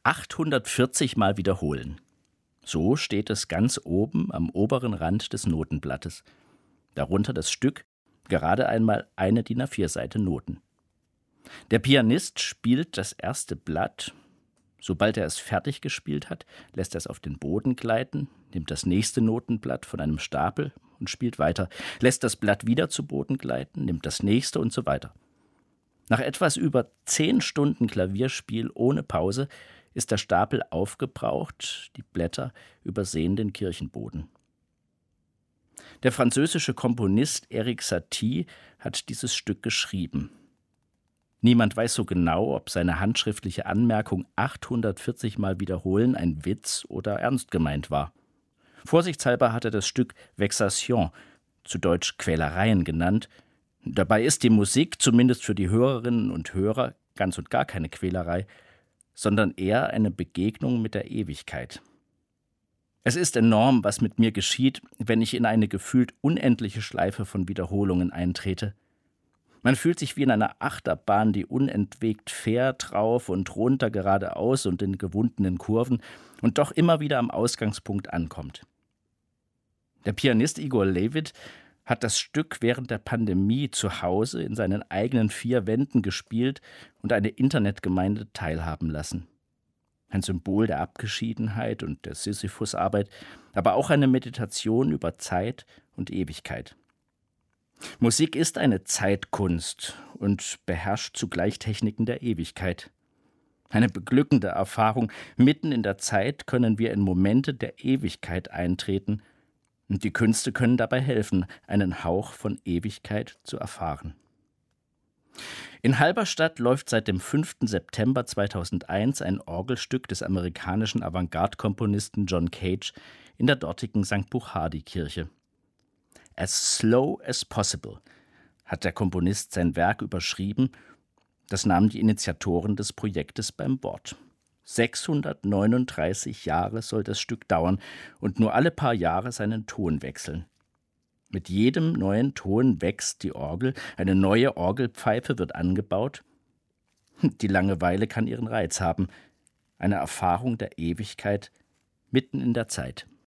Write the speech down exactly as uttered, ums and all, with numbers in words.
achthundertvierzig Mal wiederholen. So steht es ganz oben am oberen Rand des Notenblattes. Darunter das Stück, gerade einmal eine D I N A vier Seite Noten. Der Pianist spielt das erste Blatt. Sobald er es fertig gespielt hat, lässt er es auf den Boden gleiten, nimmt das nächste Notenblatt von einem Stapel und spielt weiter, lässt das Blatt wieder zu Boden gleiten, nimmt das nächste und so weiter. Nach etwas über zehn Stunden Klavierspiel ohne Pause ist der Stapel aufgebraucht, die Blätter übersehen den Kirchenboden. Der französische Komponist Erik Satie hat dieses Stück geschrieben. Niemand weiß so genau, ob seine handschriftliche Anmerkung achthundertvierzig Mal wiederholen ein Witz oder ernst gemeint war. Vorsichtshalber hat er das Stück Vexation, zu Deutsch Quälereien genannt. Dabei ist die Musik, zumindest für die Hörerinnen und Hörer, ganz und gar keine Quälerei, sondern eher eine Begegnung mit der Ewigkeit. Es ist enorm, was mit mir geschieht, wenn ich in eine gefühlt unendliche Schleife von Wiederholungen eintrete. Man fühlt sich wie in einer Achterbahn, die unentwegt fährt, rauf und runter, geradeaus und in gewundenen Kurven und doch immer wieder am Ausgangspunkt ankommt. Der Pianist Igor Levit hat das Stück während der Pandemie zu Hause in seinen eigenen vier Wänden gespielt und eine Internetgemeinde teilhaben lassen. Ein Symbol der Abgeschiedenheit und der Sisyphusarbeit, aber auch eine Meditation über Zeit und Ewigkeit. Musik ist eine Zeitkunst und beherrscht zugleich Techniken der Ewigkeit. Eine beglückende Erfahrung. Mitten in der Zeit können wir in Momente der Ewigkeit eintreten, und die Künste können dabei helfen, einen Hauch von Ewigkeit zu erfahren. In Halberstadt läuft seit dem fünften September zweitausendeins ein Orgelstück des amerikanischen Avantgarde-Komponisten John Cage in der dortigen Sankt Buchardi-Kirche. As slow as possible hat der Komponist sein Werk überschrieben. Das nahmen die Initiatoren des Projektes beim Wort. sechshundertneununddreißig Jahre soll das Stück dauern und nur alle paar Jahre seinen Ton wechseln. Mit jedem neuen Ton wächst die Orgel, eine neue Orgelpfeife wird angebaut. Die Langeweile kann ihren Reiz haben, eine Erfahrung der Ewigkeit mitten in der Zeit.